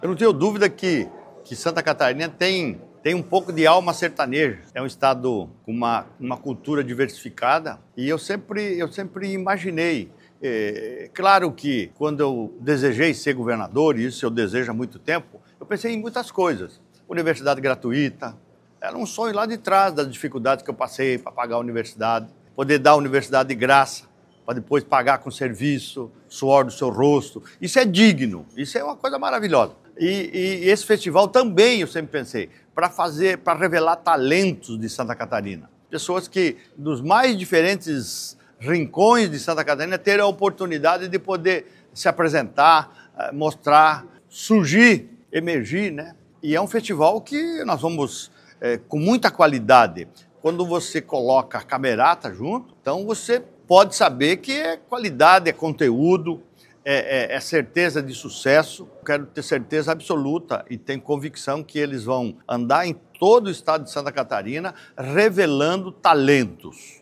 Eu não tenho dúvida que Santa Catarina tem um pouco de alma sertaneja. É um estado com uma cultura diversificada e eu sempre imaginei. Claro que quando eu desejei ser governador, e isso eu desejo há muito tempo, eu pensei em muitas coisas. Universidade gratuita, era um sonho lá de trás das dificuldades que eu passei para pagar a universidade, poder dar a universidade de graça, para depois pagar com serviço, suor do seu rosto. Isso é digno, isso é uma coisa maravilhosa. E esse festival também, eu sempre pensei, para revelar talentos de Santa Catarina. Pessoas que, dos mais diferentes rincões de Santa Catarina, terem a oportunidade de poder se apresentar, mostrar, surgir, emergir, né? E é um festival que nós vamos com muita qualidade. Quando você coloca a camerata junto, então você pode saber que é qualidade, é conteúdo, é certeza de sucesso. Quero ter certeza absoluta e tenho convicção que eles vão andar em todo o estado de Santa Catarina revelando talentos.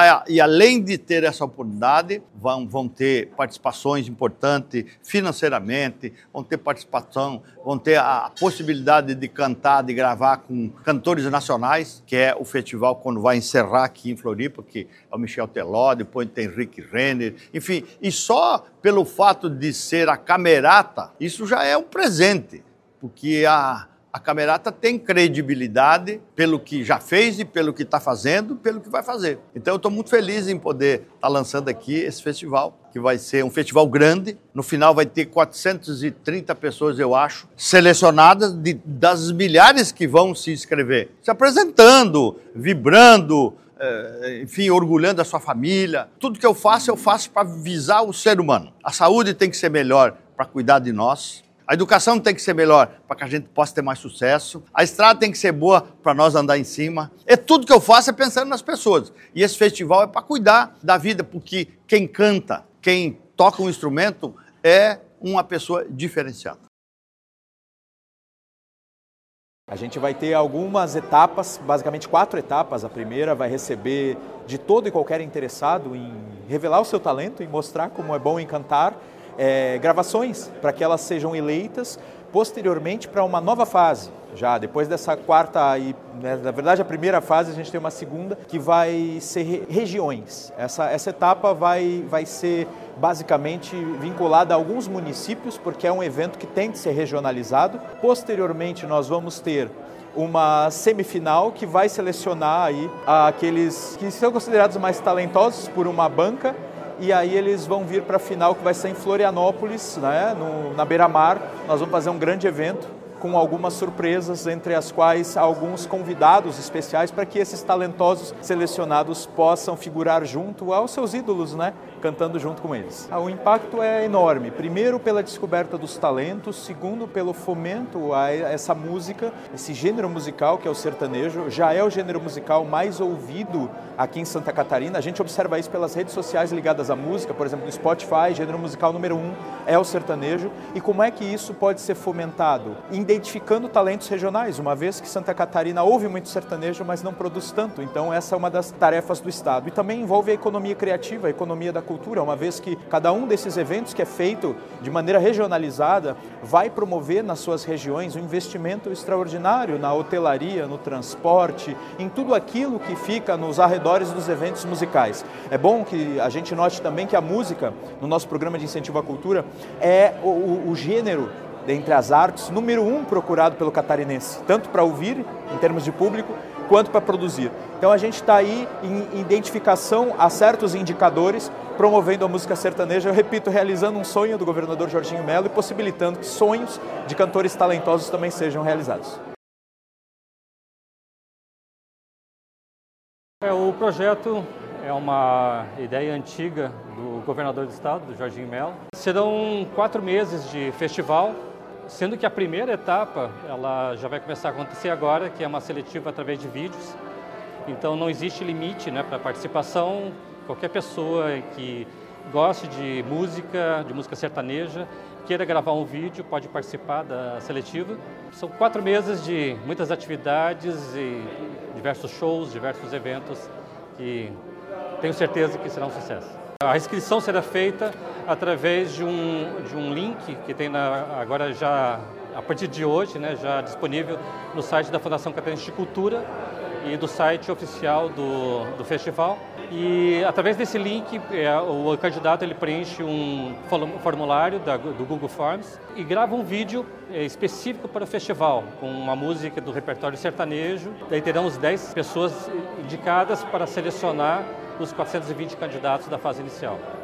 E além de ter essa oportunidade, vão ter participações importantes financeiramente, vão ter participação, vão ter a possibilidade de cantar, de gravar com cantores nacionais, que é o festival quando vai encerrar aqui em Floripa, que é o Michel Teló, depois tem Rick Renner, enfim, e só pelo fato de ser a camerata, isso já é um presente, porque a camerata tem credibilidade pelo que já fez e pelo que está fazendo, pelo que vai fazer. Então eu estou muito feliz em poder estar lançando aqui esse festival, que vai ser um festival grande. No final vai ter 430 pessoas, eu acho, selecionadas das milhares que vão se inscrever, se apresentando, vibrando, enfim, orgulhando a sua família. Tudo que eu faço para visar o ser humano. A saúde tem que ser melhor para cuidar de nós. A educação tem que ser melhor para que a gente possa ter mais sucesso. A estrada tem que ser boa para nós andar em cima. Tudo que eu faço é pensando nas pessoas. E esse festival é para cuidar da vida, porque quem canta, quem toca um instrumento é uma pessoa diferenciada. A gente vai ter algumas etapas, basicamente 4 etapas. A primeira vai receber de todo e qualquer interessado em revelar o seu talento, em mostrar como é bom em cantar. Gravações para que elas sejam eleitas posteriormente para uma nova fase. Já depois dessa quarta, na verdade a primeira fase, a gente tem uma segunda que vai ser regiões. Essa etapa vai ser basicamente vinculada a alguns municípios, porque é um evento que tem que ser regionalizado. Posteriormente nós vamos ter uma semifinal que vai selecionar aí aqueles que são considerados mais talentosos por uma banca. E aí eles vão vir para a final, que vai ser em Florianópolis, né, na beira-mar. Nós vamos fazer um grande evento com algumas surpresas, entre as quais alguns convidados especiais para que esses talentosos selecionados possam figurar junto aos seus ídolos, né, cantando junto com eles. O impacto é enorme, primeiro pela descoberta dos talentos, segundo pelo fomento a essa música, esse gênero musical que é o sertanejo, já é o gênero musical mais ouvido aqui em Santa Catarina. A gente observa isso pelas redes sociais ligadas à música, por exemplo, no Spotify, gênero musical número 1 é o sertanejo. E como é que isso pode ser fomentado? Identificando talentos regionais, uma vez que Santa Catarina ouve muito sertanejo, mas não produz tanto. Então essa é uma das tarefas do Estado. E também envolve a economia criativa, a economia da cultura, uma vez que cada um desses eventos que é feito de maneira regionalizada vai promover nas suas regiões um investimento extraordinário na hotelaria, no transporte, em tudo aquilo que fica nos arredores dos eventos musicais. É bom que a gente note também que a música, no nosso programa de incentivo à cultura, é o gênero dentre as artes, número 1 procurado pelo catarinense, tanto para ouvir, em termos de público, quanto para produzir. Então a gente está aí em identificação a certos indicadores, promovendo a música sertaneja, eu repito, realizando um sonho do governador Jorginho Melo e possibilitando que sonhos de cantores talentosos também sejam realizados. O projeto é uma ideia antiga do governador do estado, do Jorginho Melo. Serão 4 meses de festival, sendo que a primeira etapa ela já vai começar a acontecer agora, que é uma seletiva através de vídeos. Então não existe limite, né, para participação. Qualquer pessoa que goste de música sertaneja, queira gravar um vídeo, pode participar da seletiva. São 4 meses de muitas atividades e diversos shows, diversos eventos que tenho certeza que será um sucesso. A inscrição será feita através de um link que tem agora já a partir de hoje, né, já disponível no site da Fundação Catarinense de Cultura e do site oficial do festival. E através desse link, o candidato ele preenche um formulário do Google Forms e grava um vídeo específico para o festival, com uma música do repertório sertanejo. Daí teremos 10 pessoas indicadas para selecionar os 420 candidatos da fase inicial.